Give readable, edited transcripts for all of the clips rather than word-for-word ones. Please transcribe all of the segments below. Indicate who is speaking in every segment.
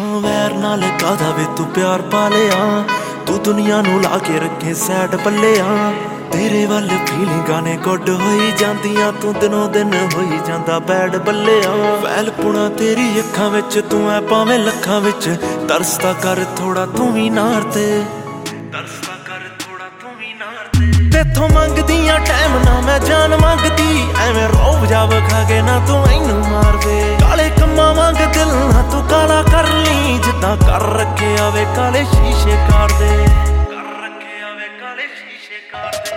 Speaker 1: हाँ वैर नाल कादा वे तू प्यार पा लिया, तू दुनिया नू ला के रखे सैड पल्लिया। तेरे वल फीलिंगां ने गुड होई जांदियां, तू दिनों दिन होई जांदा बैड बल्लिया। वैल पुणा तेरी अखां विच तू ऐ भावें लखां विच, तरसदा कर थोड़ा तू भी नार ते, तरसदा कर थोड़ा तू भी नार ते। तेथों मंगदियां टाइम ना मैं जान मंगदी, एवें रौब जा विखा के ना तू मैनू मार दे। काले कम्मां वांग दिल ना तू काला कर ली, जिद्दां कर रखे आवे काले शीशे कार दे, कर रखे आवे काले शीशे कार दे।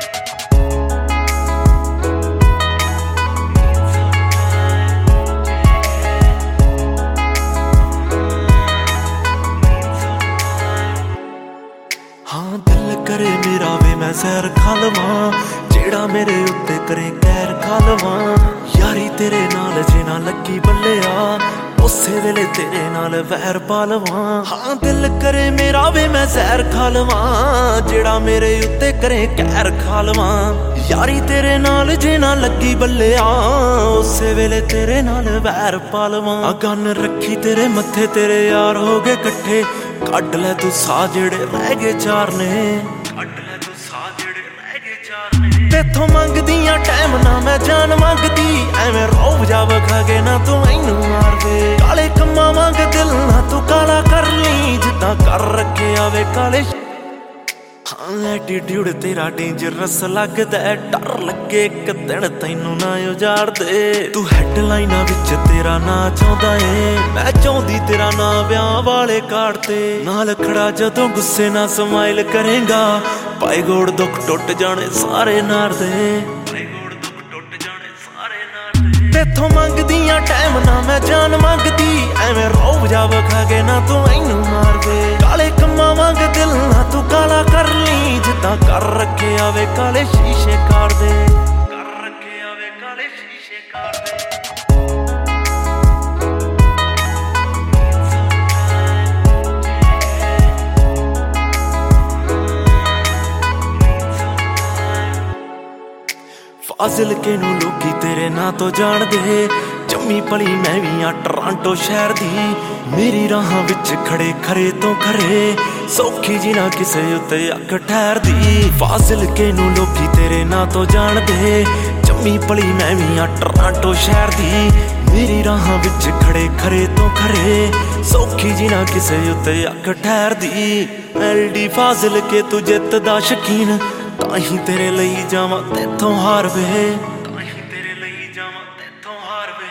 Speaker 1: हाँ दिल करे मेरा वे मैं सैर खा लवां, जेड़ा मेरे उत्ते करे कैर खा लवां। यारी तेरे नाल जे ना लगी बल्लिया, उसे वेले तेरे नाल वैर पा लवां। हाँ दिल करे मेरा वे मैं सैर खा लवां, जेड़ा मेरे उत्ते करे कैर खा लवां। यारी तेरे नाल जे ना लगी बल्लिया, उसे वेले तेरे नाल वैर पा लवां। गन रखी तेरे मत्थे तेरे यार हो गए कट्ठे, कड्ड लै तू सा जेड़े रह गए चार ने, कड्ड लै तू सा जेड़े रह गए चार ने। तेथों मंगदियां टाइम ना मैं जान मंगदी, एवें रौब जा विखा के ना तू मैनू मार दे। काले कम्मां वांग दिल ना तू काला कर ली, जिद्दां कर रखे आवे काले। हाँ एटीट्यूड तेरा डेंजरस लगदा है, डर लगे एक दिन तैनू ना उजाड़ दे। तू हैडलाइनां विच तेरा ना चाहुंदा ए, मैं चाहुंदी तेरा ना ब्याह वाले कार्ड ते। नाल खड़ा जदों गुस्से ना स्माइल करेगा, पाए गोड़ दुख टुट जाने सारे नार दे, पाए गोड़ दुख टुट जाने सारे नार दे। तेथों मंगदियां टाइम ना मैं जान मंगदी, एवें रौब जा विखा के ना तू मैनू मार दे। काले कम्मां वांग दिल ना तू काला कर ली, जिद्दां कर रखे आवे काले शीशे कार दे, कर रखे आवे काले शीशे कार दे। फाजिल के नू लोकी तेरे ना तो जान दे, जम्मी पली मैं भी आ टोरंटो शहर दी। मेरी राहां विच खड़े खरे तो खरे, सौखी जी ना किसे उत्ते अख ठहरदी। फाजिल के नू लोकी तेरे ना तो जान दे, जम्मी पली मैं भी आ टोरंटो शहर दी। मेरी राहां विच खड़े खरे तो खरे, सौखी जी ना किसे उत्ते अख ठहरदी। एलडी फाजिल के तू जित दा शकीन, ताही तेरे लई जावां तेथों हार वे, ताही तेरे लई जावां तेथों हार वे।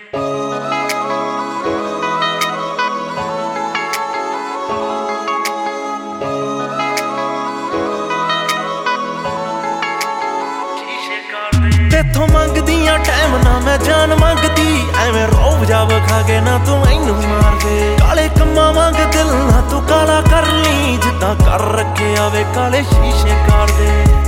Speaker 1: तेथों मंगदियां टाइम ना मैं जान मंगदी, एवें रौब जा विखा के ना तू मैनू मार दे। काले कम्मां वांग दिल ना तू काला कर ली, जिद्दां कर रखे आवे काले शीशे कार दे।